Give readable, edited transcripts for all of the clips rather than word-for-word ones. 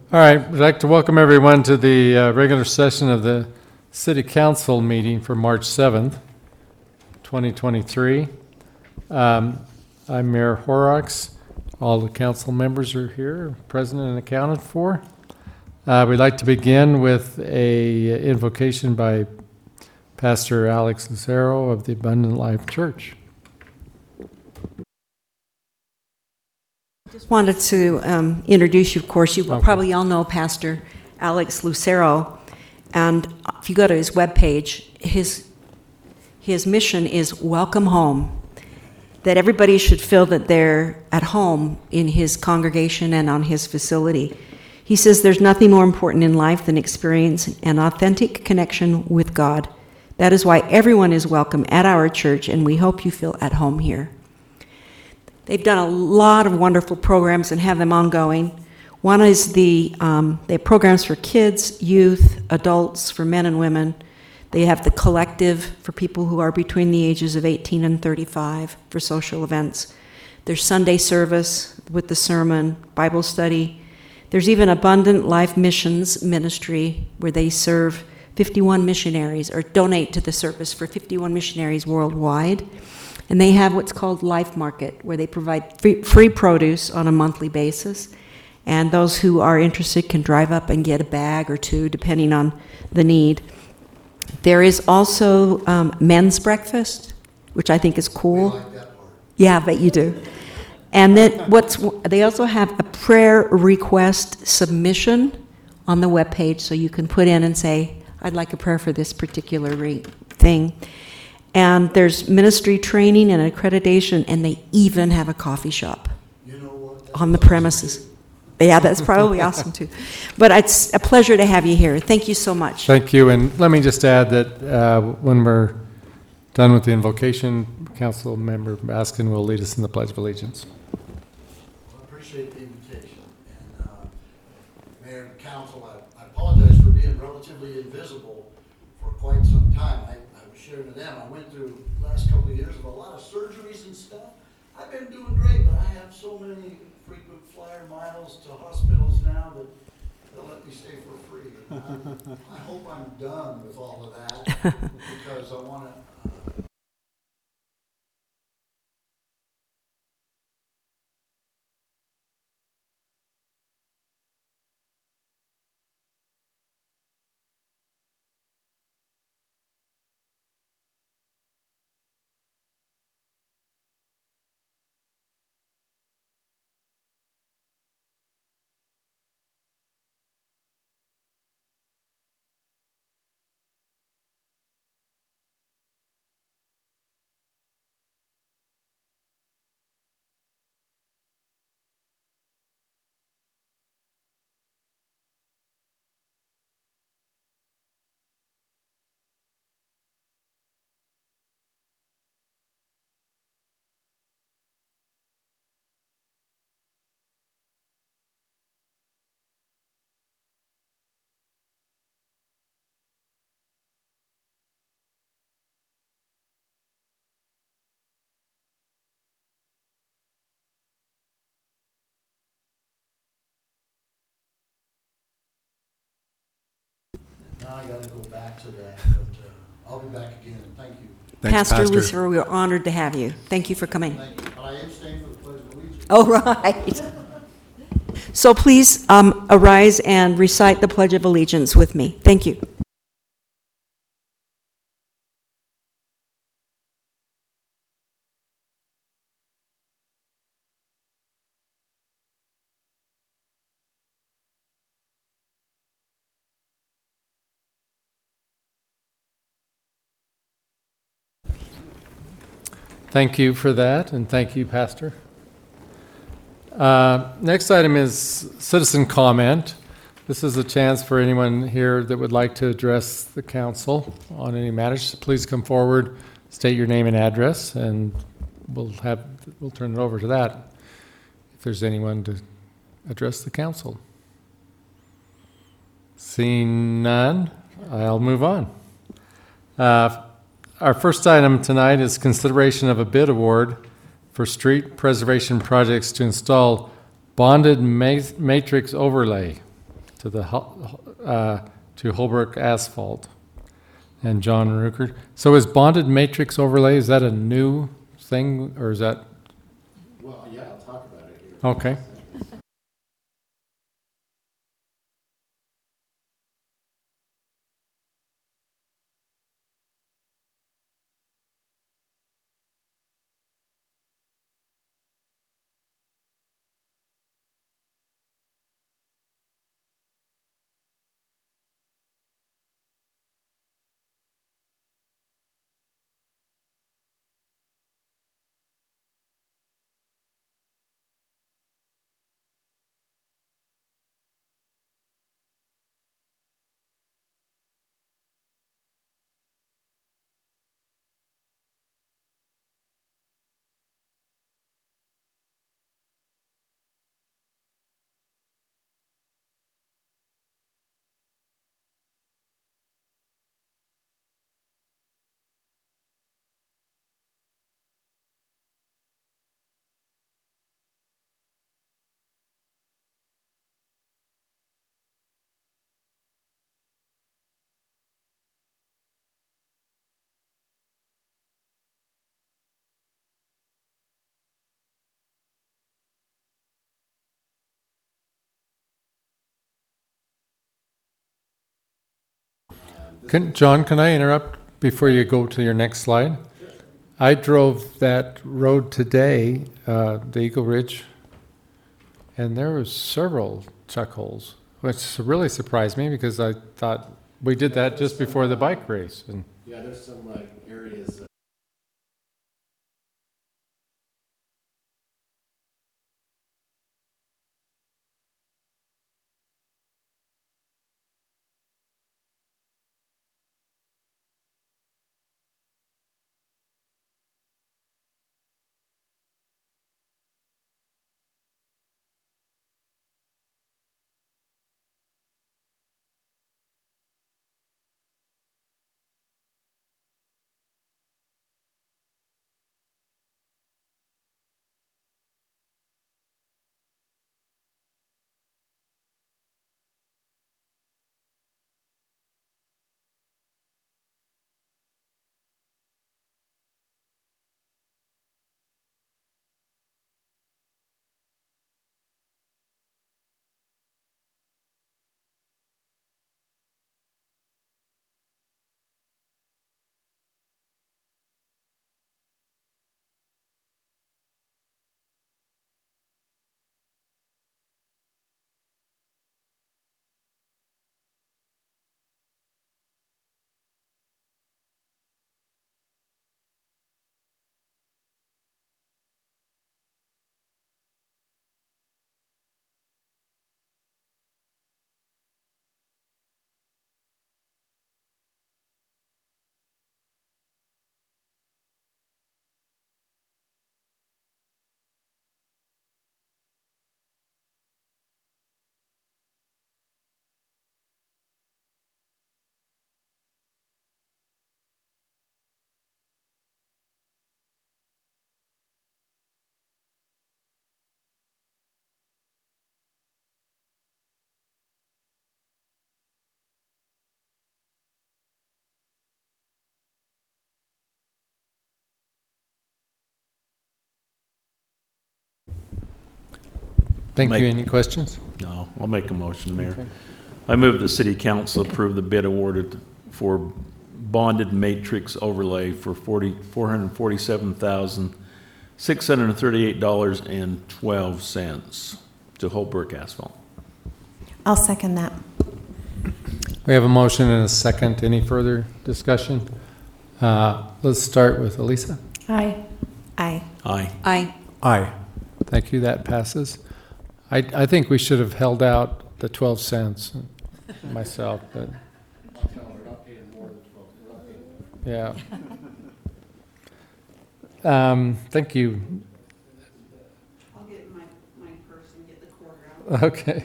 All right, I'd like to welcome everyone to the regular session of the City Council meeting for March 7th, 2023. I'm Mayor Horrocks. All the council members are here, present and accounted for. We'd like to begin with a invocation by Pastor Alex Lucero of the Abundant Life Church. Just wanted to introduce you. Of course, you probably all know Pastor Alex Lucero, and if you go to his webpage, his mission is welcome home. That everybody should feel that they're at home in his congregation and on his facility. He says there's nothing more important in life than experience an authentic connection with God. That is why everyone is welcome at our church, and we hope you feel at home here. They've done a lot of wonderful programs and have them ongoing. One is they have programs for kids, youth, adults, for men and women. They have the collective for people who are between the ages of 18 and 35 for social events. There's Sunday service with the sermon, Bible study. There's even Abundant Life Missions Ministry where they serve 51 missionaries or donate to the service for 51 missionaries worldwide. And they have what's called Life Market, where they provide free produce on a monthly basis. And those who are interested can drive up and get a bag or two, depending on the need. There is also men's breakfast, which I think is cool. We like that part. Yeah, I bet you do. And then they also have a prayer request submission on the webpage, so you can put in and say, I'd like a prayer for this particular thing. And there's ministry training and accreditation, and they even have a coffee shop on the premises. Yeah, that's probably awesome too. But it's a pleasure to have you here. Thank you so much. Thank you, and let me just add that when we're done with the invocation, Council Member Baskin will lead us in the Pledge of Allegiance. I appreciate the invitation. And Mayor and Council, I apologize for being relatively invisible for quite some time. I was sharing with them, I went through the last couple of years of a lot of surgeries and stuff. I've been doing great, but I have so many frequent flyer miles to hospitals now that they'll let me stay for free. I hope I'm done with all of that because I want to. Now I got to go back to that, but I'll be back again. Thank you. Thanks, Pastor Lucero, we are honored to have you. Thank you for coming. Thank you. But I am staying for the Pledge of Allegiance. Oh, right. So please arise and recite the Pledge of Allegiance with me. Thank you. Thank you for that, and thank you, Pastor. Next item is citizen comment. This is a chance for anyone here that would like to address the council on any matters. Please come forward, state your name and address, and we'll turn it over to that if there's anyone to address the council. Seeing none, I'll move on. Our first item tonight is consideration of a bid award for street preservation projects to install bonded matrix overlay. to to Holbrook Asphalt and John Rucker. So is bonded matrix overlay, is that a new thing, or is that? Well, yeah, I'll talk about it here. Okay. John, can I interrupt before you go to your next slide? I drove that road today, the Eagle Ridge, and there was several chuck holes, which really surprised me because I thought we did that just before the bike race. And Yeah, there's some like areas. thank Make- you. Any questions? No, I'll make a motion, Mayor. Okay. I move the city council approve the bid awarded for bonded matrix overlay for $447,638.12 to Holbrook Asphalt. I'll second that. We have a motion and a second. Any further discussion? Let's start with Elisa. Aye. Aye. Aye. Aye. Aye. Thank you, that passes. I think we should have held out the 12 cents myself, but yeah. Thank you. I'll get my purse and get the quarter out. Okay.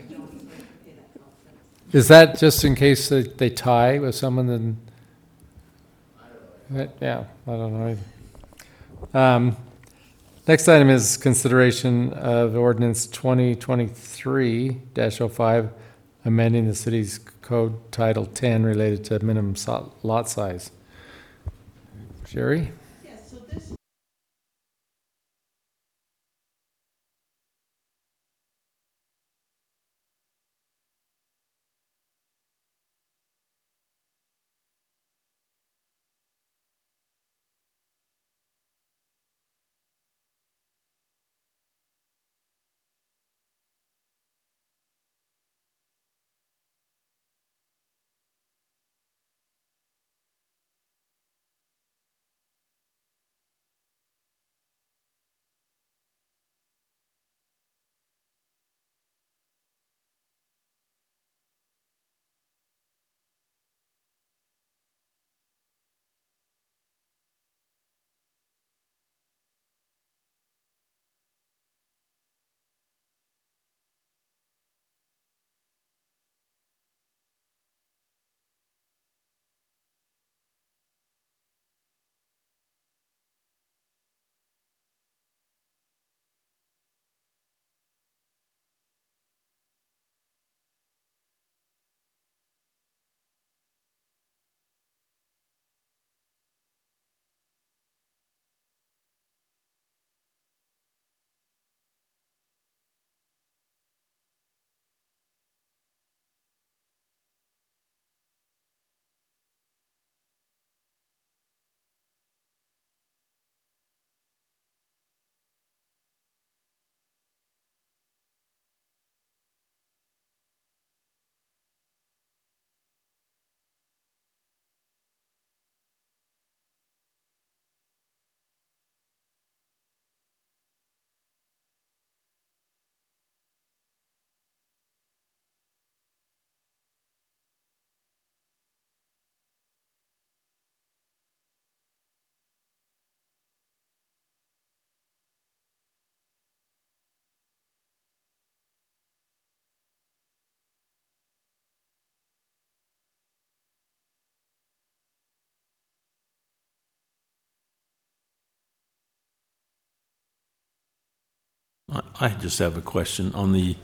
Is that just in case they tie with someone? Then, yeah, I don't know either. Next item is consideration of ordinance 2023-05, amending the city's code Title 10 related to minimum lot size. Sherry? Yes, so this I just have a question on the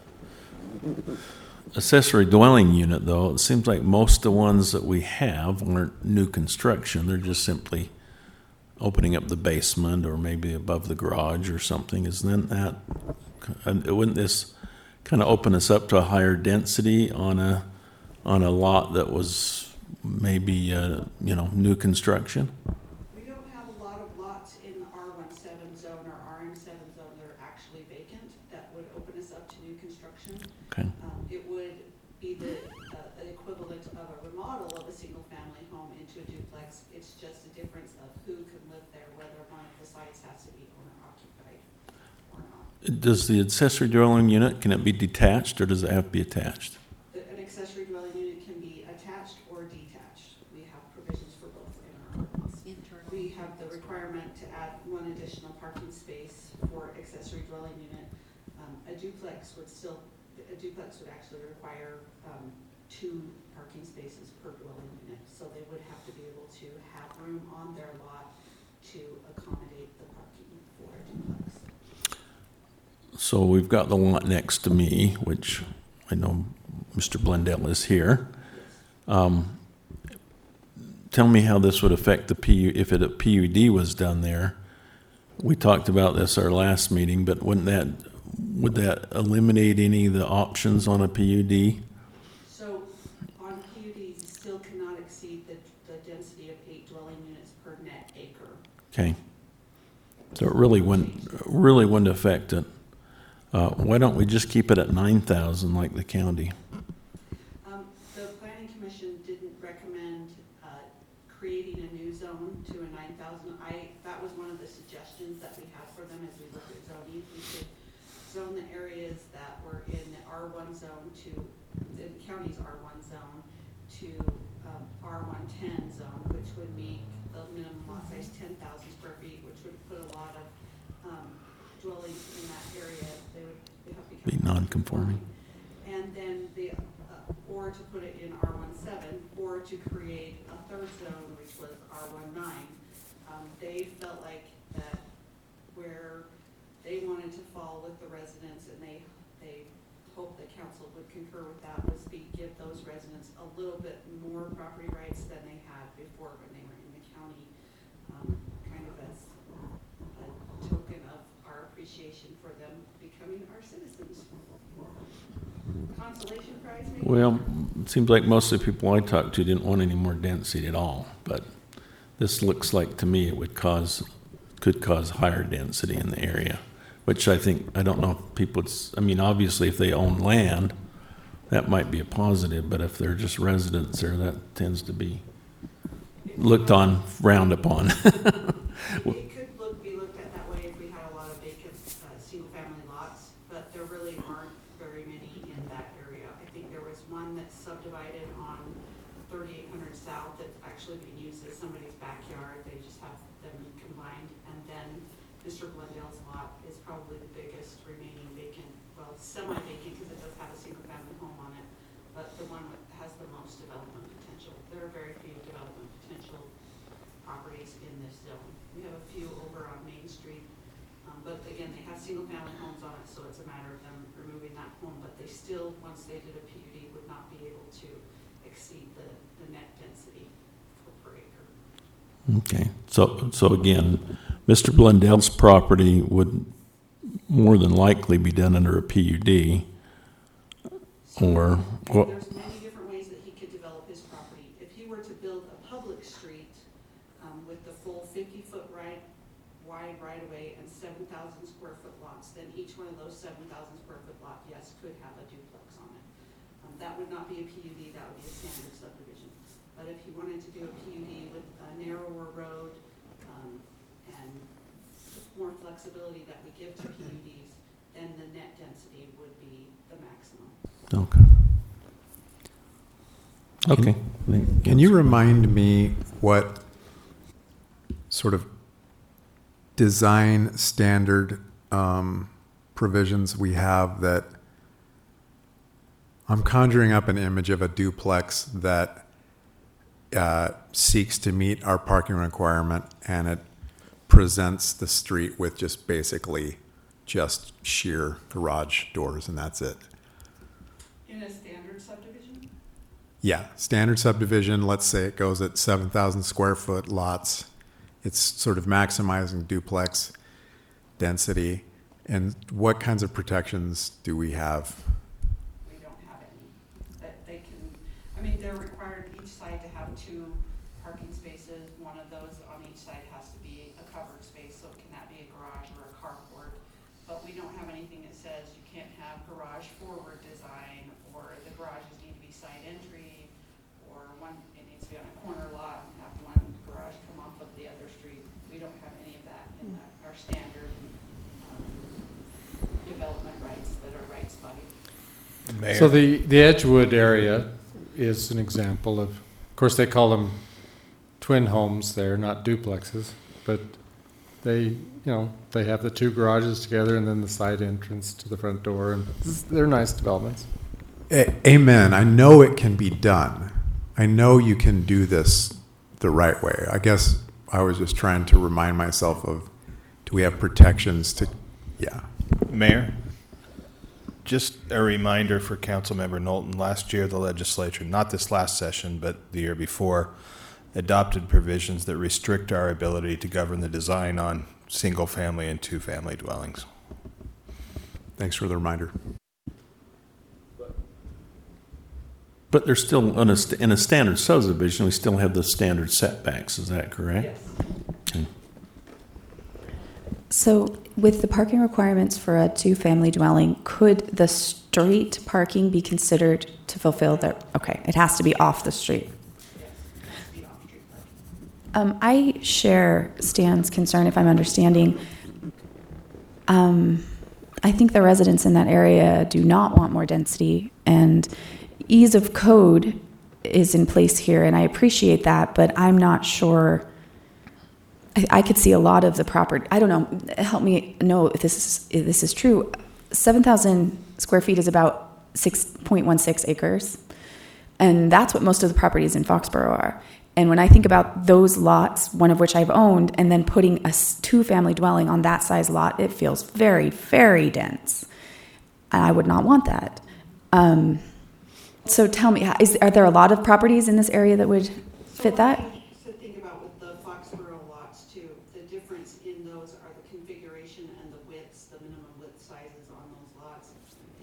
accessory dwelling unit, though. It seems like most of the ones that we have aren't new construction. They're just simply opening up the basement or maybe above the garage or something. Isn't that, wouldn't this kind of open us up to a higher density on a lot that was maybe, new construction? we don't have a lot of lots in the R17 zone or RM7 zone that are actually vacant that would open us up to new construction. Okay. It would be the equivalent of a remodel of a single-family home into a duplex. It's just a difference of who can live there, whether one of the sites has to be owner-occupied or not. Does the accessory dwelling unit, can it be detached or does it have to be attached? An accessory dwelling unit can be attached or detached. We have provisions for both in our ordinance. We have the requirement to add one additional parking space for accessory dwelling unit. A duplex would actually require 2 parking spaces per dwelling unit. So they would have to be able to have room on their lot to accommodate the parking for a duplex. So we've got the lot next to me, which I know Mr. Blendell is here. Tell me how this would affect the if a PUD was done there. We talked about this our last meeting, but would that eliminate any of the options on a PUD? So on PUDs, you still cannot exceed the density of 8 dwelling units per net acre. Okay. So it really wouldn't affect it. Why don't we just keep it at 9,000 like the county? The planning commission didn't recommend creating a new zone to a 9,000. That was one of the suggestions that we had for them as we looked at zoning. We could zone the areas that were in the R1 zone to the county's R1 zone to R110 zone, which would make the minimum lot size 10,000 square feet, which would put a lot of dwellings in that area. They would have become Be non-conforming. And then or to put it in R17, or to create a third zone, which was R19. They felt like that where they wanted to fall with the residents, and they hoped the council would concur with that, was give those residents a little bit more property rights than they had before when they were in the county, kind of as a token of our appreciation for them becoming our citizens. Consolation prize, maybe? Well, it seems like most of the people I talked to didn't want any more density at all, but this looks like to me it could cause higher density in the area, which I don't know if people, obviously if they own land, that might be a positive, but if they're just residents there, that tends to be frowned upon. It could be looked at that way if we had a lot of vacant, single-family lots, but there really aren't very many in that area. I think there was one that's subdivided on 3800 South that's actually being used as somebody's backyard. They just have them combined. And then Mr. Blundell's lot is probably the biggest remaining vacant, well, semi-vacant because it does have a single-family home on it, but the one that has the most development potential. There are very few development potential properties in this zone. We have a few over on Main Street, but again, they have single-family homes on it, so it's a matter of them removing that home. But they still, once they did a PUD, would not be able to exceed the net density per acre. Okay, so again, Mr. Blundell's property would more than likely be done under a PUD, or what? There's many different ways that he could develop his property. If he were to build a public street with the full 50-foot wide right-of-way and 7,000 square foot lots, then each one of those 7,000 square foot lot, yes, could have a duplex on it. That would not be a PUD, that would be a standard subdivision. But if he wanted to do a PUD with a narrower road and more flexibility that we give to PUDs, then the net density would be the maximum. Okay. Can you remind me what sort of design standard provisions we have that I'm conjuring up an image of a duplex that seeks to meet our parking requirement, and it presents the street with just basically just sheer garage doors, and that's it. In a standard subdivision? Yeah, standard subdivision, let's say it goes at 7,000 square foot lots. It's sort of maximizing duplex density. And what kinds of protections do we have? We don't have any. That they can, they're required each side to have 2 parking spaces. One of those on each side has to be a covered space, so can that be a garage or a carport? But we don't have anything that says you can't have garage forward design, or the garages need to be side entry, or it needs to be on a corner lot and have one garage come off of the other street. We don't have any of that in our standard development rights that are rights body. So the Edgewood area is an example of course, they call them twin homes there, not duplexes, but they have the 2 garages together and then the side entrance to the front door, and they're nice developments. Amen. I know it can be done. I know you can do this the right way. I guess I was just trying to remind myself of, do we have protections to, yeah. Mayor, just a reminder for Councilmember Knowlton. Last year, the legislature, not this last session, but the year before, adopted provisions that restrict our ability to govern the design on single-family and 2-family dwellings. Thanks for the reminder. But there's still, in a standard subdivision, we still have the standard setbacks. Is that correct? Yes. Okay. So with the parking requirements for a 2-family dwelling, could the street parking be considered to fulfill that? Okay, it has to be off the street. I share Stan's concern, if I'm understanding. I think the residents in that area do not want more density, and ease of code is in place here, and I appreciate that, but I'm not sure. I could see a lot of the property. I don't know. Help me know if this is true. 7,000 square feet is about 6.16 acres, and that's what most of the properties in Foxborough are. And when I think about those lots, one of which I've owned, and then putting a 2-family dwelling on that size lot, it feels very, very dense. And I would not want that. So tell me, are there a lot of properties in this area that would fit that? So think about with the Foxborough lots too, the difference in those are the configuration and the widths, the minimum width sizes on those lots.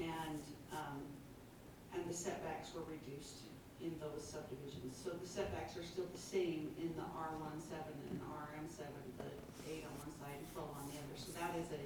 And the setbacks were reduced in those subdivisions. So the setbacks are still the same in the R17 and RM7, the 8 on one side and 12 on the other. So that is a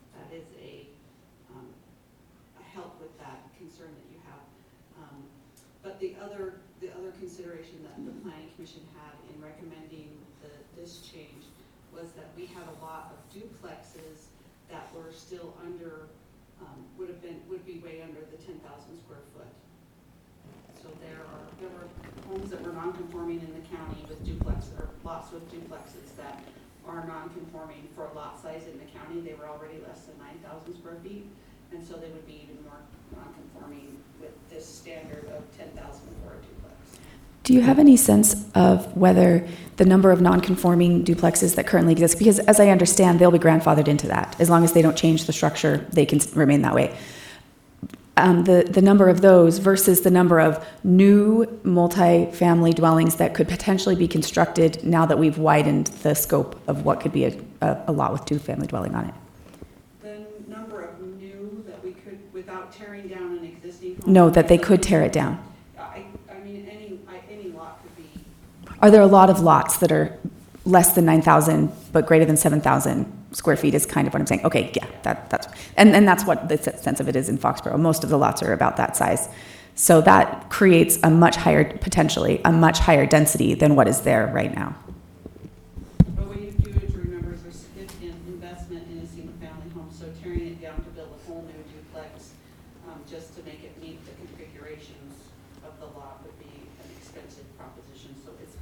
help with that concern that you have. But the other consideration that the Planning Commission had in recommending this change was that we had a lot of duplexes that were still under, would be way under the 10,000 square foot. So there were homes that were non-conforming in the county with duplex, or lots with duplexes that are non-conforming for lot size in the county. They were already less than 9,000 square feet, and so they would be even more non-conforming with this standard of 10,000 for a duplex. Do you have any sense of whether the number of non-conforming duplexes that currently exist, because as I understand, they'll be grandfathered into that. As long as they don't change the structure, they can remain that way. The number of those versus the number of new multi-family dwellings that could potentially be constructed now that we've widened the scope of what could be a lot with two-family dwelling on it. The number of new that we could, without tearing down an existing home. No, that they could tear it down. I mean, any lot could be. Are there a lot of lots that are less than 9,000 but greater than 7,000 square feet is kind of what I'm saying. Okay, yeah, that's and that's what the sense of it is in Foxborough. Most of the lots are about that size. So that creates potentially a much higher density than what is there right now. But what you do is remember there's significant investment in a single family home, so tearing it down to build a whole new duplex just to make it meet the configurations of the lot would be an expensive proposition. So it's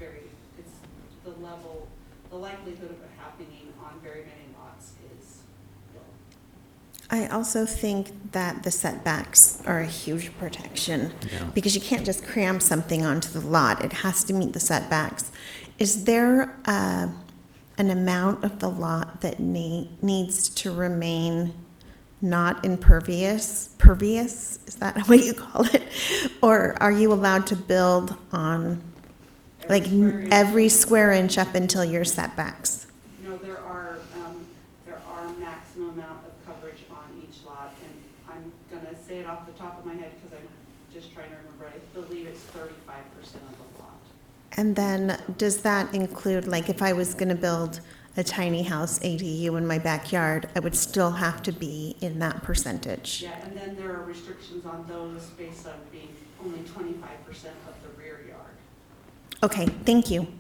the likelihood of it happening on very many lots is low. I also think that the setbacks are a huge protection because you can't just cram something onto the lot. It has to meet the setbacks. Is there an amount of the lot that needs to remain not impervious? Pervious? Is that what you call it? Or are you allowed to build on every square inch up until your setbacks? No, there are maximum amount of coverage on each lot, and I'm gonna say it off the top of my head because I'm just trying to remember. I believe it's 35% of the lot. And then does that include, if I was gonna build a tiny house ADU in my backyard, I would still have to be in that percentage? Yeah, and then there are restrictions on those based on being only 25% of the rear yard. Okay, thank you.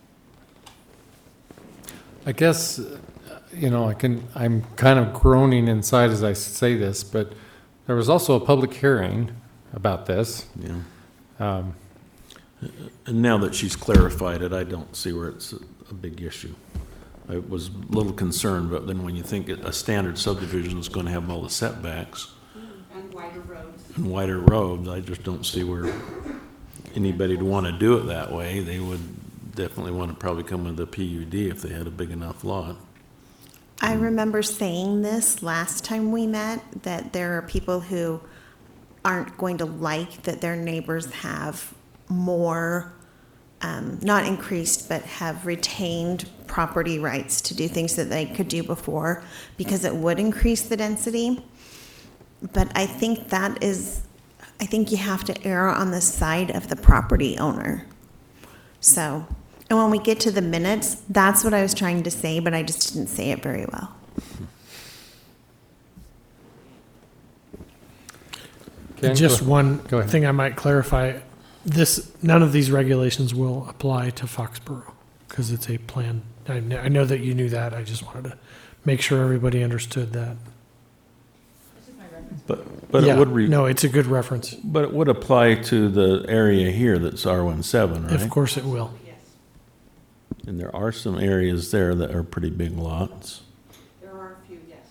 I guess, I'm kind of groaning inside as I say this, but there was also a public hearing about this. Yeah. And now that she's clarified it, I don't see where it's a big issue. I was a little concerned, but then when you think a standard subdivision is going to have all the setbacks And wider roads. and wider roads, I just don't see where anybody would want to do it that way. They would definitely want to probably come with a PUD if they had a big enough lot. I remember saying this last time we met, that there are people who aren't going to like that their neighbors have more, not increased, but have retained property rights to do things that they could do before because it would increase the density. But I think you have to err on the side of the property owner. So, and when we get to the minutes, that's what I was trying to say, but I just didn't say it very well. Ken, Just go one ahead. thing I might clarify. None of these regulations will apply to Foxborough because it's a plan. I know that you knew that. I just wanted to make sure everybody understood that. But Yeah, it would no, it's a good reference. but it would apply to the area here that's R17, right? Of course it will. Yes, And there are some areas there that are pretty big lots. there are a few, yes.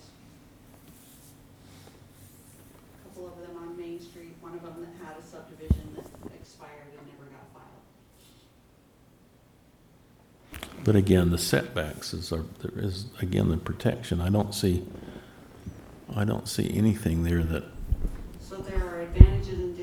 A couple of them on Main Street, one of them that had a subdivision that expired and never got filed. But again, the setbacks there is again the protection. I don't see anything there that So there are advantages and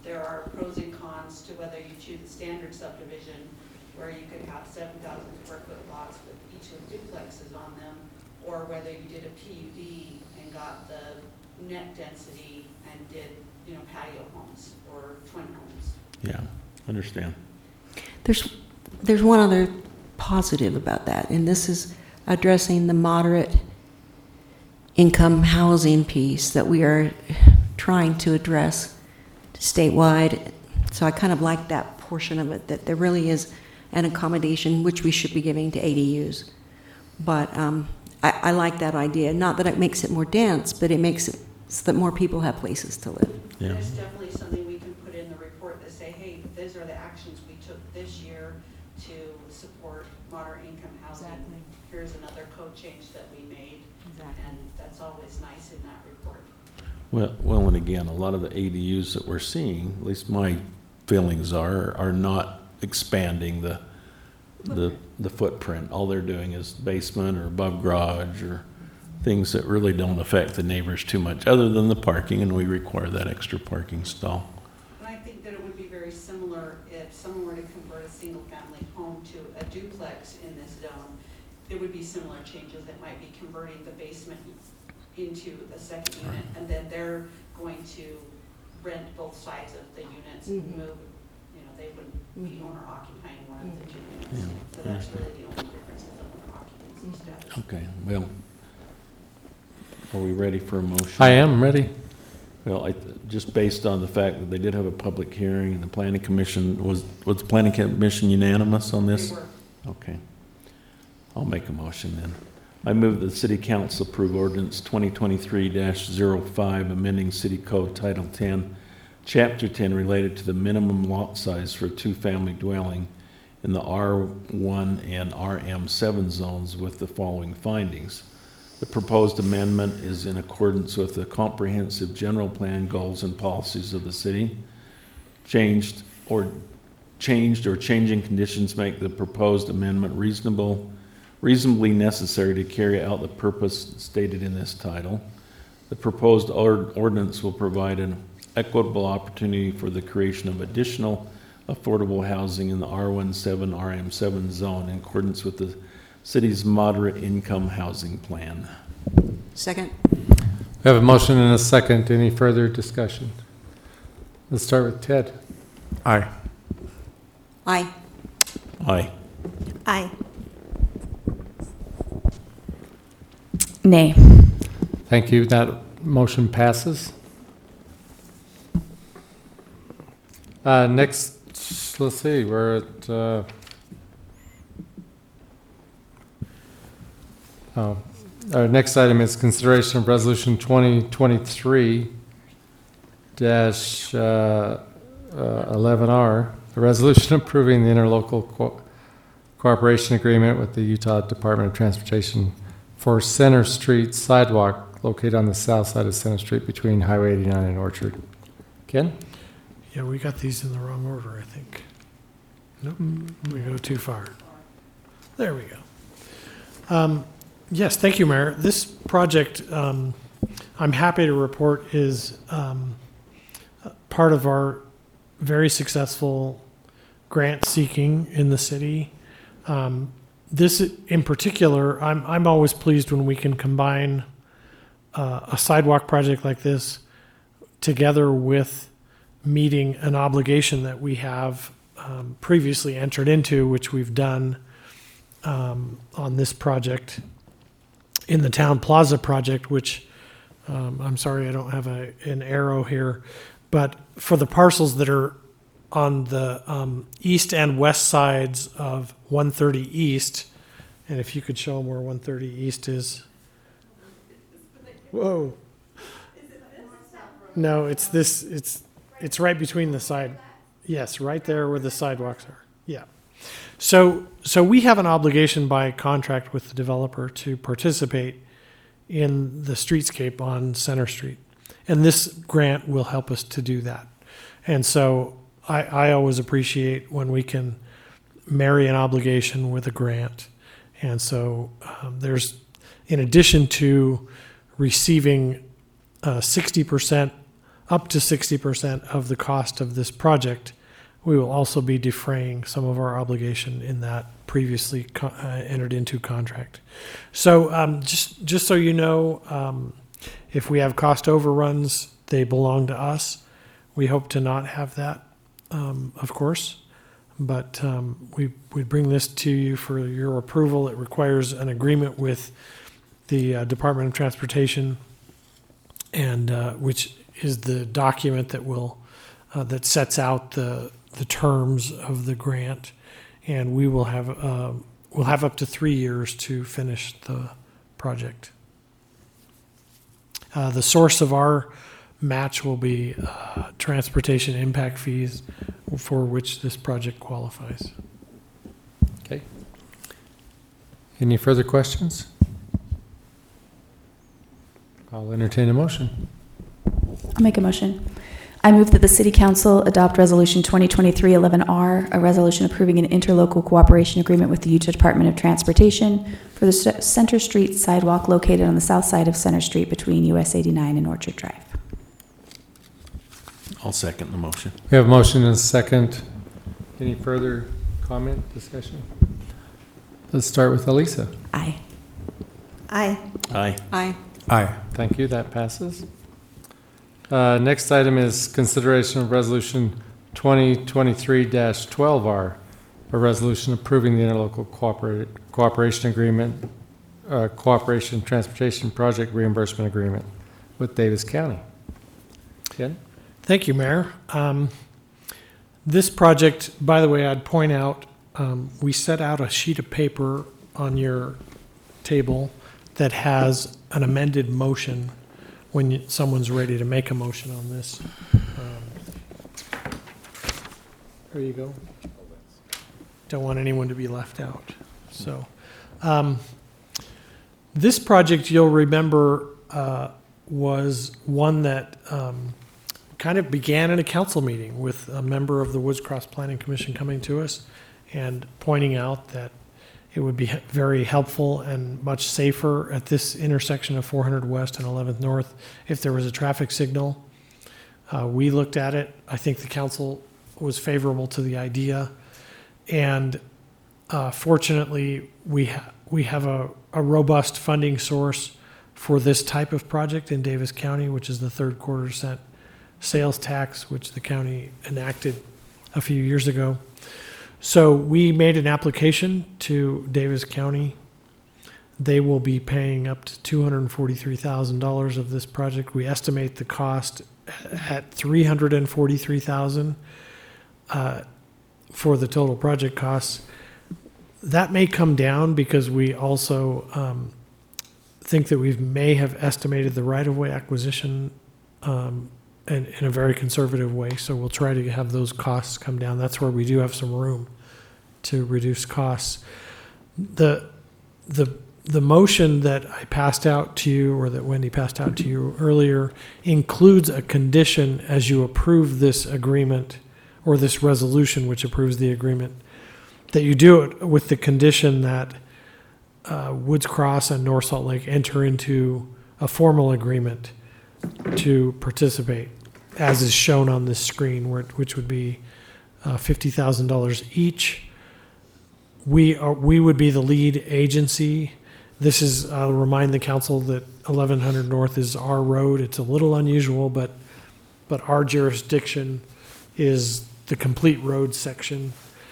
there are pros and cons to whether you choose a standard subdivision where you could have 7,000 square foot lots with each with duplexes on them, or whether you did a PUD and got the net density and did, patio homes or twin homes. Yeah, understand. There's one other positive about that, and this is addressing the moderate income housing piece that we are trying to address statewide. So I kind of like that portion of it, that there really is an accommodation which we should be giving to ADUs. But I like that idea. Not that it makes it more dense, but it makes it so that more people have places to live. Yeah. There's definitely something we can put in the report that say, hey, these are the actions we took this year to support moderate income housing. Exactly. Here's another code change that we made. Exactly. And that's always nice in that report. Well, and again, a lot of the ADUs that we're seeing, at least my feelings are not expanding the footprint. All they're doing is basement or above garage or things that really don't affect the neighbors too much, other than the parking, and we require that extra parking stall. And I think that it would be very similar if someone were to convert a single-family home to a duplex in this zone. There would be similar changes. It might be converting the basement into a second unit, and then they're going to rent both sides of the units and move. They wouldn't be owner occupying one of the two units. Yeah. So that's really the only difference in the owner occupancy status. Okay, well, are we ready for a motion? I am ready. Well, just based on the fact that they did have a public hearing and the planning commission, was the planning commission unanimous on this? We were. Okay. I'll make a motion then. I move that the city council approve ordinance 2023-05, amending city code title 10, chapter 10, related to the minimum lot size for a two-family dwelling in the R1 and RM7 zones with the following findings. The proposed amendment is in accordance with the comprehensive general plan goals and policies of the city. Changed or changing conditions make the proposed amendment reasonably necessary to carry out the purpose stated in this title. The proposed ordinance will provide an equitable opportunity for the creation of additional affordable housing in the R17, RM7 zone in accordance with the city's moderate income housing plan. Second? We have a motion and a second. Any further discussion? Let's start with Ted. Aye. Aye. Aye. Aye. Nay. Thank you. That motion passes. Next, let's see, we're at, our next item is consideration of resolution 2023-11R, a resolution approving the interlocal cooperation agreement with the Utah Department of Transportation for Center Street sidewalk located on the south side of Center Street between Highway 89 and Orchard. Ken? Yeah, we got these in the wrong order, I think. Nope, we go too far. There we go. Yes, thank you, Mayor. This project, I'm happy to report, is part of our very successful grant seeking in the city. This in particular, I'm always pleased when we can combine a sidewalk project like this together with meeting an obligation that we have previously entered into, which we've done on this project in the Town Plaza project, which I'm sorry I don't have an arrow here, but for the parcels that are on the east and west sides of 130 East, and if you could show them where 130 East is. Whoa. No, it's this, it's right between the side. Yes, right there where the sidewalks are. Yeah. So we have an obligation by contract with the developer to participate in the streetscape on Center Street. And this grant will help us to do that. And so I always appreciate when we can marry an obligation with a grant. And so there's, in addition to receiving 60% up to 60% of the cost of this project, we will also be defraying some of our obligation in that previously entered into contract. So just so you know, if we have cost overruns, they belong to us. We hope to not have that, of course, but we bring this to you for your approval. It requires an agreement with the Department of Transportation, and which is the document that will that sets out the terms of the grant, and we'll have up to 3 years to finish the project. The source of our match will be transportation impact fees for which this project qualifies. Okay. Any further questions? I'll entertain a motion. I'll make a motion. I move that the City Council adopt Resolution 2023-11R, a resolution approving an interlocal cooperation agreement with the Utah Department of Transportation for the Center Street sidewalk located on the south side of Center Street between US 89 and Orchard Drive. I'll second the motion. We have a motion and a second. Any further comment, discussion? Let's start with Elisa. Aye. Aye. Aye. Aye. Aye. Thank you, that passes. Next item is consideration of Resolution 2023-12R, a resolution approving the interlocal cooperation agreement, cooperation transportation project reimbursement agreement with Davis County. Ken? Thank you, Mayor. This project, by the way, I'd point out, we set out a sheet of paper on your table that has an amended motion when someone's ready to make a motion on this. There you go. Don't want anyone to be left out. So, this project, you'll remember, was one that kind of began in a council meeting with a member of the Woods Cross Planning Commission coming to us and pointing out that it would be very helpful and much safer at this intersection of 400 West and 11th North if there was a traffic signal. We looked at it. I think the council was favorable to the idea. And fortunately, we have a robust funding source for this type of project in Davis County, which is the third quarter cent sales tax, which the county enacted a few years ago. So we made an application to Davis County. They will be paying up to $243,000 of this project. We estimate the cost at $343,000 for the total project costs. That may come down because we also think that we may have estimated the right-of-way acquisition in a very conservative way. So we'll try to have those costs come down. That's where we do have some room to reduce costs. The motion that I passed out to you, or that Wendy passed out to you earlier, includes a condition as you approve this agreement, or this resolution which approves the agreement, that you do it with the condition that Woods Cross and North Salt Lake enter into a formal agreement to participate, as is shown on this screen, which would be $50,000 each. We would be the lead agency. This is, I'll remind the council that 1100 North is our road. It's a little unusual, but our jurisdiction is the complete road section.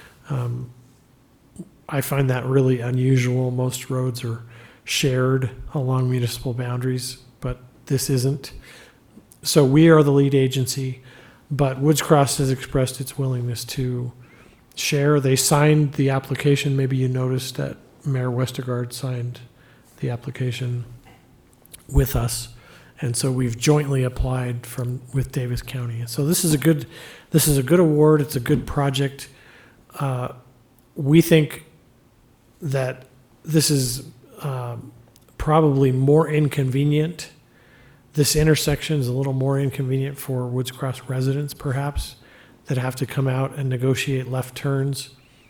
I find that really unusual. Most roads are shared along municipal boundaries, but this isn't. So we are the lead agency, but Woods Cross has expressed its willingness to share. They signed the application. Maybe you noticed that Mayor Westergaard signed the application with us. And so we've jointly applied with Davis County. So this is a good award. It's a good project. We think that this is probably more inconvenient. This intersection is a little more inconvenient for Woods Cross residents, perhaps, that have to come out and negotiate left turns.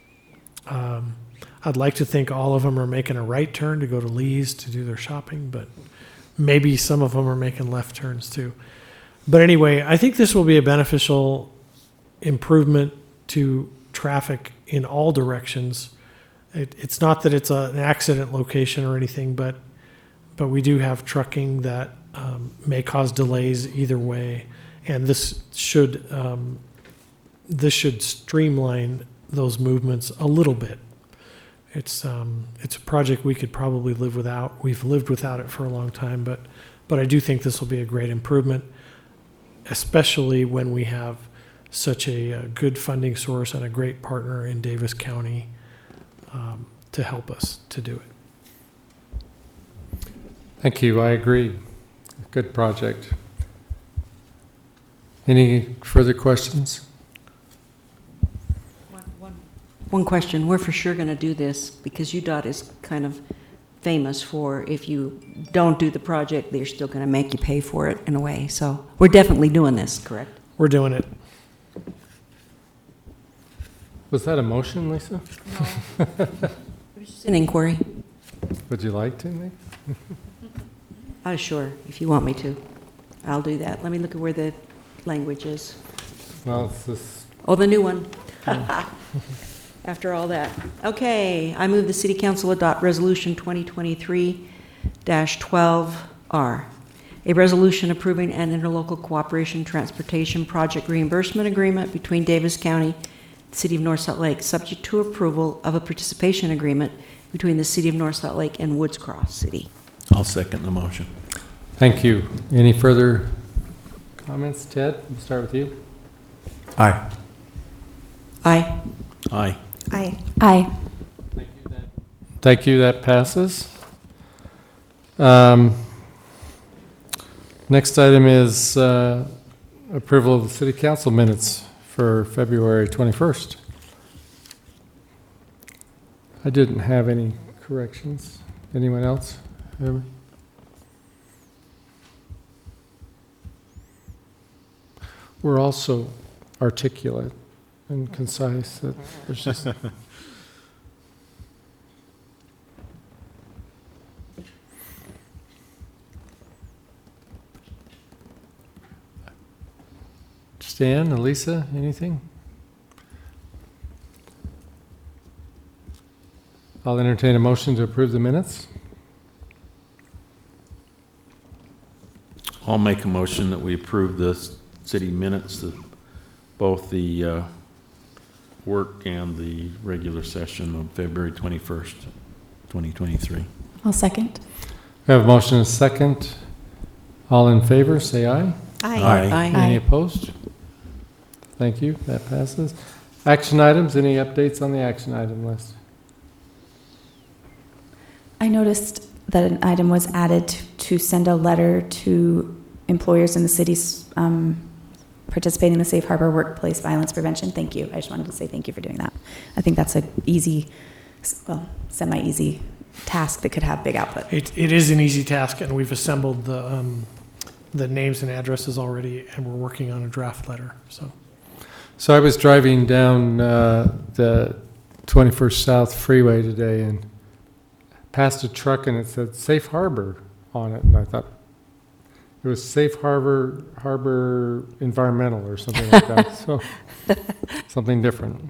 I'd like to think all of them are making a right turn to go to Lee's to do their shopping, but maybe some of them are making left turns too. But anyway, I think this will be a beneficial improvement to traffic in all directions. It's not that it's an accident location or anything, but we do have trucking that may cause delays either way, and this should streamline those movements a little bit. It's a project we could probably live without. We've lived without it for a long time, but I do think this will be a great improvement, especially when we have such a good funding source and a great partner in Davis County to help us to do it. Thank you. I agree. Good project. Any further questions? One question, we're for sure going to do this because UDOT is kind of famous for if you don't do the project, they're still going to make you pay for it in a way. So we're definitely doing this, correct? We're doing it. Was that a motion, Lisa? No. It was just an inquiry. Would you like to, Nick? Oh, sure, if you want me to. I'll do that. Let me look at where the language is. Well, it's this. Oh, the new one. After all that. Okay, I move the City Council adopt Resolution 2023-12R, a resolution approving an interlocal cooperation transportation project reimbursement agreement between Davis County, the City of North Salt Lake, subject to approval of a participation agreement between the City of North Salt Lake and Woods Cross City. I'll second the motion. Thank you. Any further comments? Ted, we'll start with you. Aye. Aye. Aye. Aye. Aye. Thank you. That passes. Next item is approval of the City Council minutes for February 21st. I didn't have any corrections. Anyone else? We're also articulate and concise. That there's just Stan, Elisa, anything? I'll entertain a motion to approve the minutes. I'll make a motion that we approve the city minutes, both the work and the regular session of February 21st, 2023. I'll second. We have a motion and a second. All in favor, say aye. Aye. Any opposed? Thank you. That passes. Action items, any updates on the action item list? I noticed that an item was added to send a letter to employers in the cities participating in the Safe Harbor Workplace Violence Prevention. Thank you. I just wanted to say thank you for doing that. I think that's a easy, well, semi-easy task that could have big output. It is an easy task, and we've assembled the names and addresses already, and we're working on a draft letter. So I was driving down the 21st South Freeway today and passed a truck and it said Safe Harbor on it, and I thought it was Safe Harbor Environmental or something like that. So something different.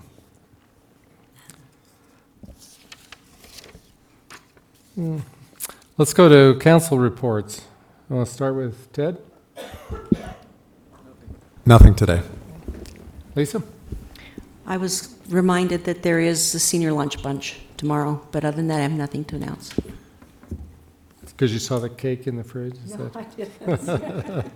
Let's go to council reports. I want to start with Ted. Nothing today. Lisa? I was reminded that there is a senior lunch bunch tomorrow, but other than that, I have nothing to announce. Because you saw the cake in the fridge? I didn't.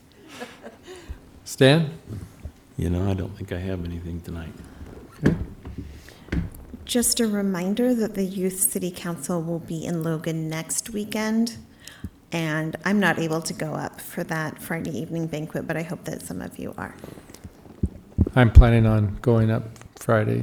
Stan? You know, I don't think I have anything tonight. Okay. Just a reminder that the Youth City Council will be in Logan next weekend, and I'm not able to go up for that Friday evening banquet, but I hope that some of you are. I'm planning on going up Friday.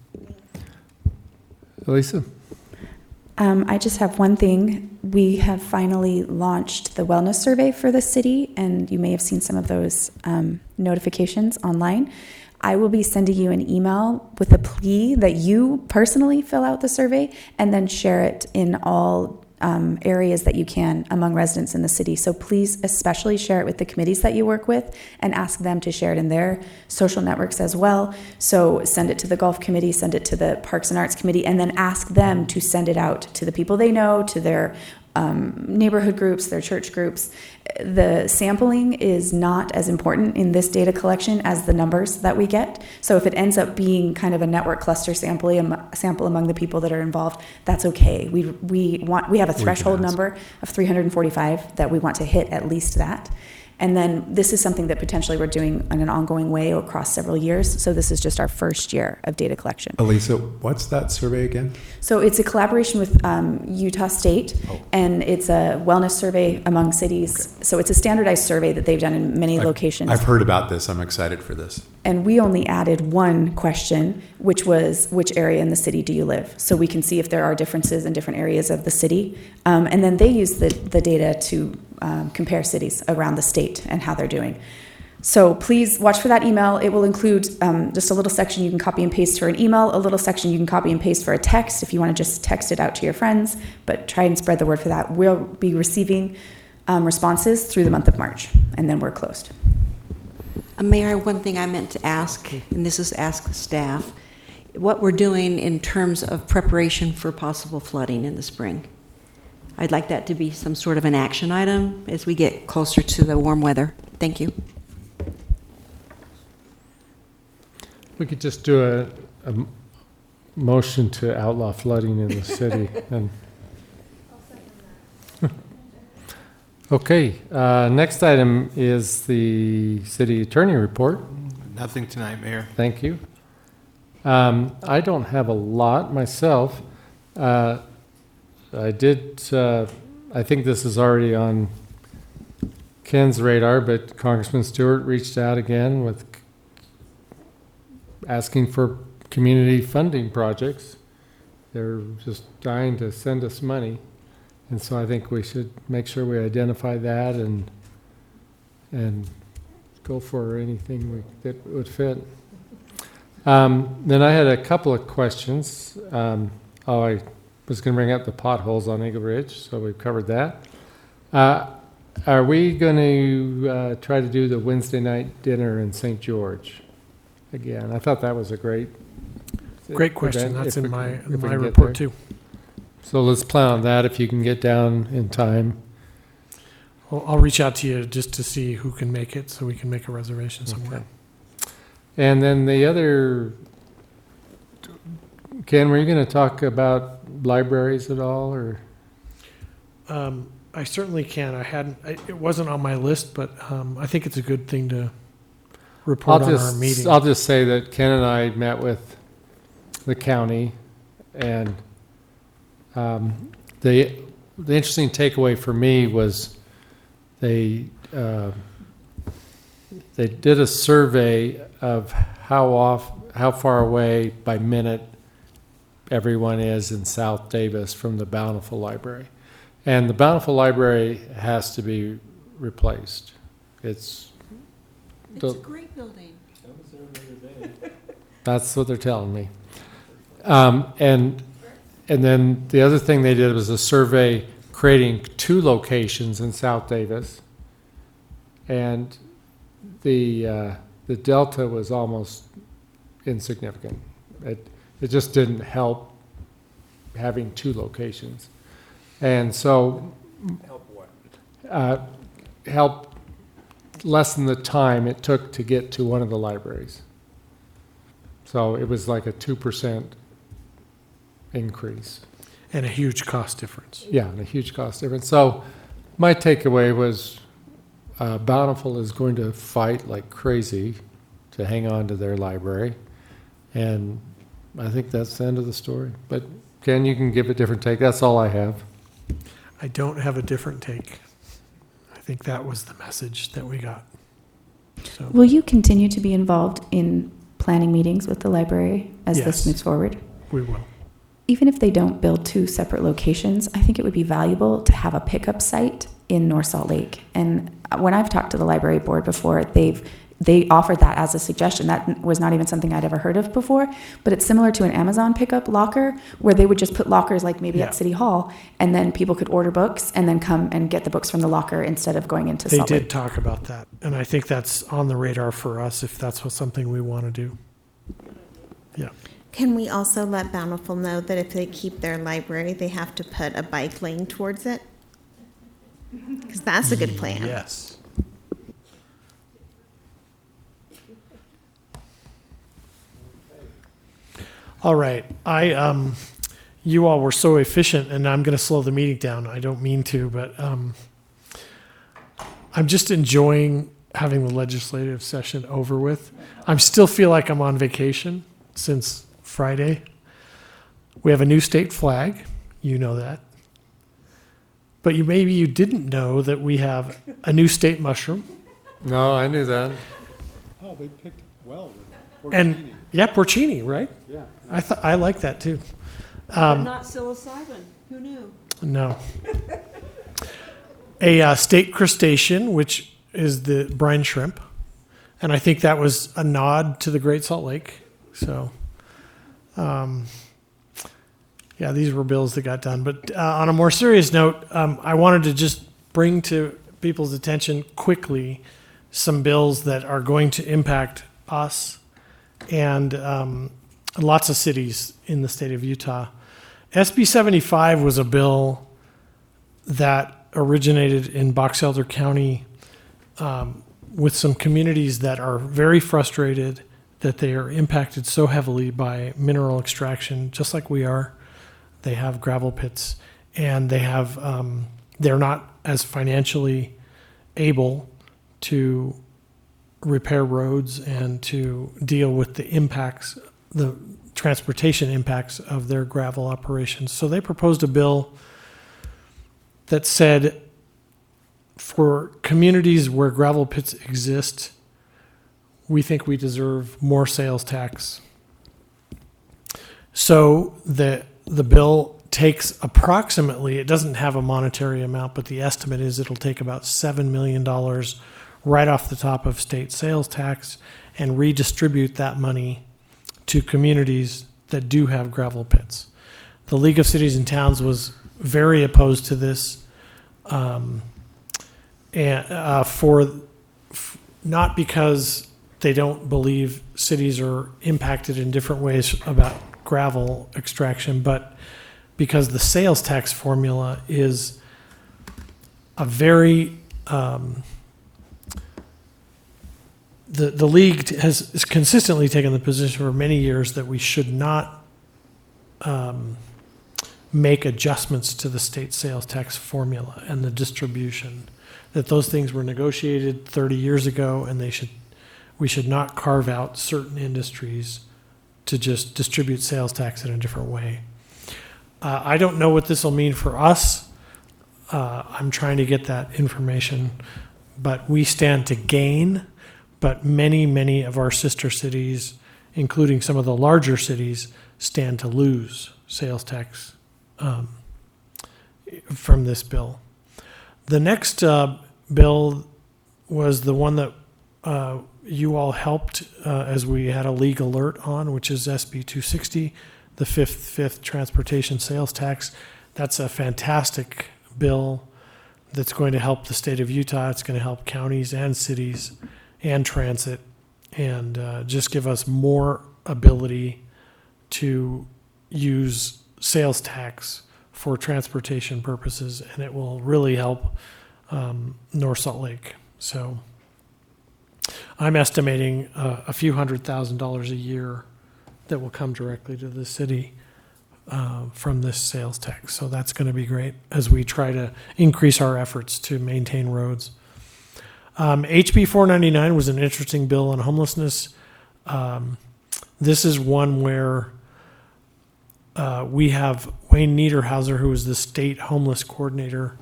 Elisa? I just have one thing. We have finally launched the wellness survey for the city, and you may have seen some of those notifications online. I will be sending you an email with a plea that you personally fill out the survey and then share it in all areas that you can among residents in the city. So please especially share it with the committees that you work with and ask them to share it in their social networks as well. So send it to the Golf Committee, send it to the Parks and Arts Committee, and then ask them to send it out to the people they know, to their neighborhood groups, their church groups. The sampling is not as important in this data collection as the numbers that we get. So if it ends up being kind of a network cluster sample among the people that are involved, that's okay. We have a threshold number of 345 that we want to hit at least that. And then this is something that potentially we're doing in an ongoing way across several years. So this is just our first year of data collection. Elisa, what's that survey again? So it's a collaboration with Utah State, and it's a wellness survey among cities. So it's a standardized survey that they've done in many locations. I've heard about this. I'm excited for this. And we only added one question, which was, which area in the city do you live? So we can see if there are differences in different areas of the city. And then they use the data to compare cities around the state and how they're doing. So please watch for that email. It will include just a little section you can copy and paste for an email, a little section you can copy and paste for a text if you want to just text it out to your friends, but try and spread the word for that. We'll be receiving responses through the month of March, and then we're closed. Mayor, one thing I meant to ask, and this is ask the staff, what we're doing in terms of preparation for possible flooding in the spring. I'd like that to be some sort of an action item as we get closer to the warm weather. Thank you. We could just do a motion to outlaw flooding in the city. And okay, next item is the city attorney report. Nothing tonight, Mayor. Thank you. I don't have a lot myself. I think this is already on Ken's radar, but Congressman Stewart reached out again with asking for community funding projects. They're just dying to send us money. And so I think we should make sure we identify that and go for anything that would fit. Then I had a couple of questions. I was going to bring up the potholes on Eagle Ridge, so we've covered that. Are we going to try to do the Wednesday night dinner in St. George again? I thought that was a great question. event, That's if in we my can- if we can get report there. too. So let's plan on that if you can get down in time. Well, I'll reach out to you just to see who can make it, so we can make a reservation somewhere. Okay. And then the other, Ken, were you going to talk about libraries at all, or? I certainly can. It wasn't on my list, but I think it's a good thing to report on our meeting. I'll just say that Ken and I met with the county, and the interesting takeaway for me was they did a survey of how far away by minute everyone is in South Davis from the Bountiful Library. And the Bountiful Library has to be replaced. It's It's a great building. That's what they're telling me. And then the other thing they did was a survey creating 2 locations in South Davis, and the delta was almost insignificant. It just didn't help having 2 locations, and so help lessen the time it took to get to one of the libraries. So it was like a 2% increase. And a huge cost difference. Yeah, and a huge cost difference. So my takeaway was Bountiful is going to fight like crazy to hang on to their library. And I think that's the end of the story. But Ken, you can give a different take. That's all I have. I don't have a different take. I think that was the message that we got. So Will you continue to be involved in planning meetings with the library as Yes. this moves forward? we will. Even if they don't build 2 separate locations, I think it would be valuable to have a pickup site in North Salt Lake. And when I've talked to the library board before, they offered that as a suggestion. That was not even something I'd ever heard of before, but it's similar to an Amazon pickup locker where they would just put lockers like maybe Yeah. at City Hall, and then people could order books and then come and get the books from the locker instead of going into They Salt did Lake. talk about that, and I think that's on the radar for us if that's something we want to do. Yeah. Can we also let Bountiful know that if they keep their library, they have to put a bike lane towards it? Because that's a good plan. Yes. All right. You all were so efficient, and I'm going to slow the meeting down. I don't mean to, but I'm just enjoying having the legislative session over with. I still feel like I'm on vacation since Friday. We have a new state flag. You know that. But maybe you didn't know that we have a new state mushroom. No, I knew that. Oh, they picked well. And yeah, porcini, right? Yeah. I like that too. But not psilocybin. Who knew? No. A state crustacean, which is the brine shrimp, and I think that was a nod to the Great Salt Lake. So, yeah, these were bills that got done. But on a more serious note, I wanted to just bring to people's attention quickly some bills that are going to impact us and lots of cities in the state of Utah. SB 75 was a bill that originated in Box Elder County with some communities that are very frustrated that they are impacted so heavily by mineral extraction, just like we are. They have gravel pits, and they have they're not as financially able to repair roads and to deal with the impacts, the transportation impacts of their gravel operations. So they proposed a bill that said for communities where gravel pits exist, we think we deserve more sales tax. So the bill takes approximately, it doesn't have a monetary amount, but the estimate is it'll take about $7 million right off the top of state sales tax and redistribute that money to communities that do have gravel pits. The League of Cities and Towns was very opposed to this, not because they don't believe cities are impacted in different ways about gravel extraction, but because the sales tax formula is a very the league has consistently taken the position for many years that we should not make adjustments to the state sales tax formula and the distribution, that those things were negotiated 30 years ago, and we should not carve out certain industries to just distribute sales tax in a different way. I don't know what this will mean for us. I'm trying to get that information, but we stand to gain. But many, many of our sister cities, including some of the larger cities, stand to lose sales tax from this bill. The next bill was the one that you all helped as we had a league alert on, which is SB 260, the fifth transportation sales tax. That's a fantastic bill that's going to help the state of Utah. It's going to help counties and cities and transit, and just give us more ability to use sales tax for transportation purposes, and it will really help North Salt Lake. So I'm estimating a few $100,000 a year that will come directly to the city from this sales tax. So that's going to be great as we try to increase our efforts to maintain roads. HB 499 was an interesting bill on homelessness. This is one where we have Wayne Niederhauser, who is the state homeless coordinator.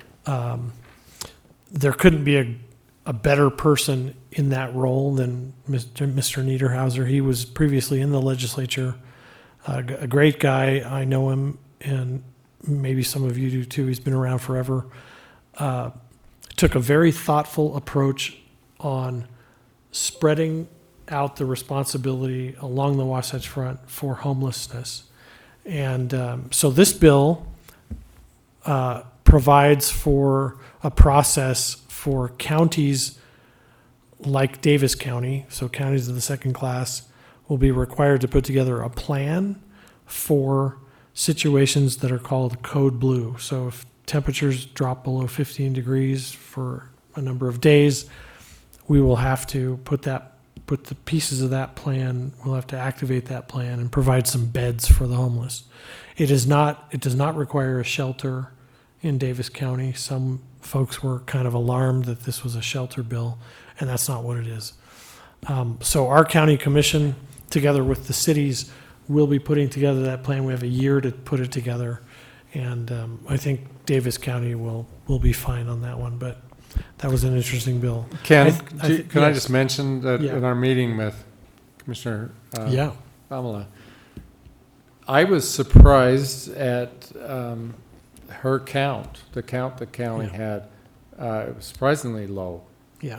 There couldn't be a better person in that role than Mr. Niederhauser. He was previously in the legislature, a great guy. I know him, and maybe some of you do too. He's been around forever. Took a very thoughtful approach on spreading out the responsibility along the Wasatch Front for homelessness. And so this bill provides for a process for counties like Davis County, so counties of the second class, will be required to put together a plan for situations that are called code blue. So if temperatures drop below 15 degrees for a number of days, we will have to put the pieces of that plan, we'll have to activate that plan and provide some beds for the homeless. It does not require a shelter in Davis County. Some folks were kind of alarmed that this was a shelter bill, and that's not what it is. So our county commission, together with the cities, will be putting together that plan. We have a year to put it together, and I think Davis County will be fine on that one, but that was an interesting bill. Ken, I can I just mention that Yeah. in our meeting with Commissioner Yeah. Pamela, I was surprised at her count, the count the county had. It was surprisingly low, Yeah.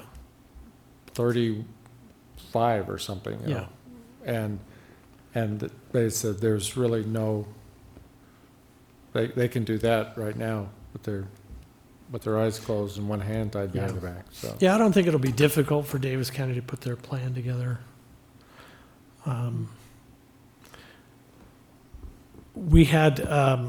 35 or something. You Yeah. know. And they said there's really no. They can do that right now with their eyes closed and one hand tied behind Yeah. the back. So Yeah, I don't think it'll be difficult for Davis County to put their plan together. We had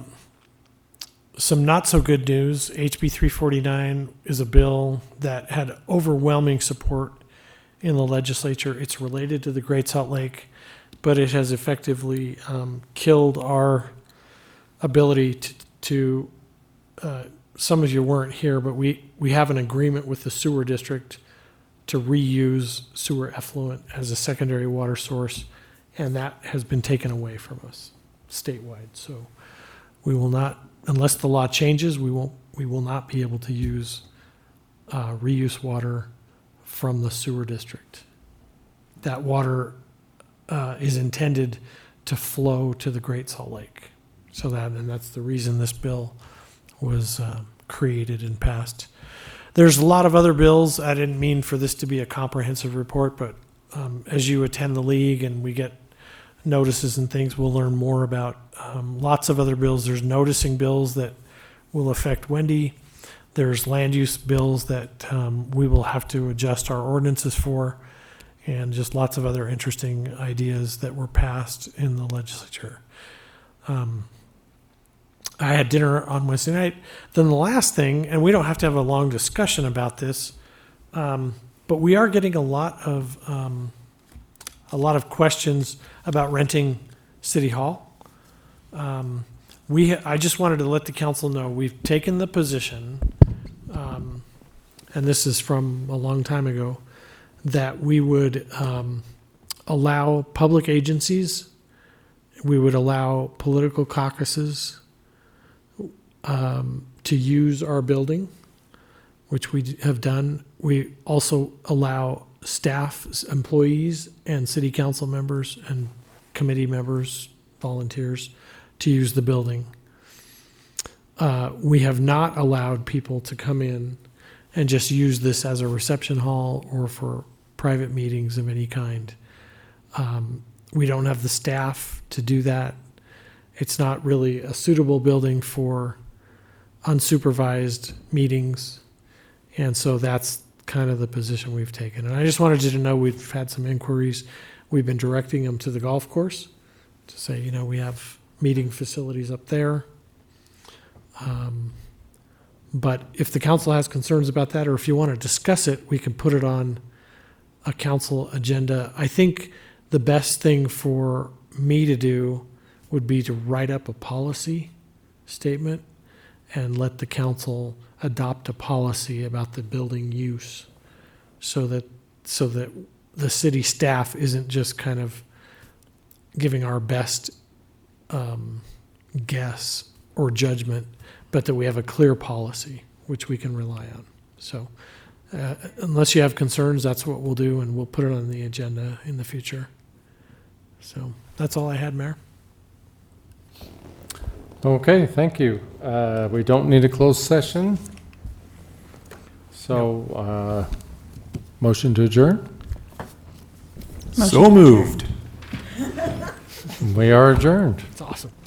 some not so good news. HB 349 is a bill that had overwhelming support in the legislature. It's related to the Great Salt Lake, but it has effectively killed our ability to some of you weren't here, but we have an agreement with the sewer district to reuse sewer effluent as a secondary water source, and that has been taken away from us statewide. So we will not, unless the law changes, we will not be able to use reuse water from the sewer district. That water is intended to flow to the Great Salt Lake. So that's the reason this bill was created and passed. There's a lot of other bills. I didn't mean for this to be a comprehensive report, but as you attend the league and we get notices and things, we'll learn more about lots of other bills. There's noticing bills that will affect Wendy. There's land use bills that we will have to adjust our ordinances for, and just lots of other interesting ideas that were passed in the legislature. I had dinner on Wednesday night. Then the last thing, and we don't have to have a long discussion about this, but we are getting a lot of questions about renting City Hall. I just wanted to let the council know we've taken the position, and this is from a long time ago, that we would allow public agencies, we would allow political caucuses to use our building, which we have done. We also allow staff, employees, and city council members and committee members, volunteers, to use the building. We have not allowed people to come in and just use this as a reception hall or for private meetings of any kind. We don't have the staff to do that. It's not really a suitable building for unsupervised meetings. And so that's kind of the position we've taken. And I just wanted you to know we've had some inquiries. We've been directing them to the golf course to say, we have meeting facilities up there. But if the council has concerns about that, or if you want to discuss it, we can put it on a council agenda. I think the best thing for me to do would be to write up a policy statement and let the council adopt a policy about the building use so that the city staff isn't just kind of giving our best guess or judgment, but that we have a clear policy which we can rely on. So unless you have concerns, that's what we'll do, and we'll put it on the agenda in the future. So that's all I had, Mayor. okay, thank you. We don't need a closed session. So motion to adjourn. So moved. We are adjourned. It's awesome.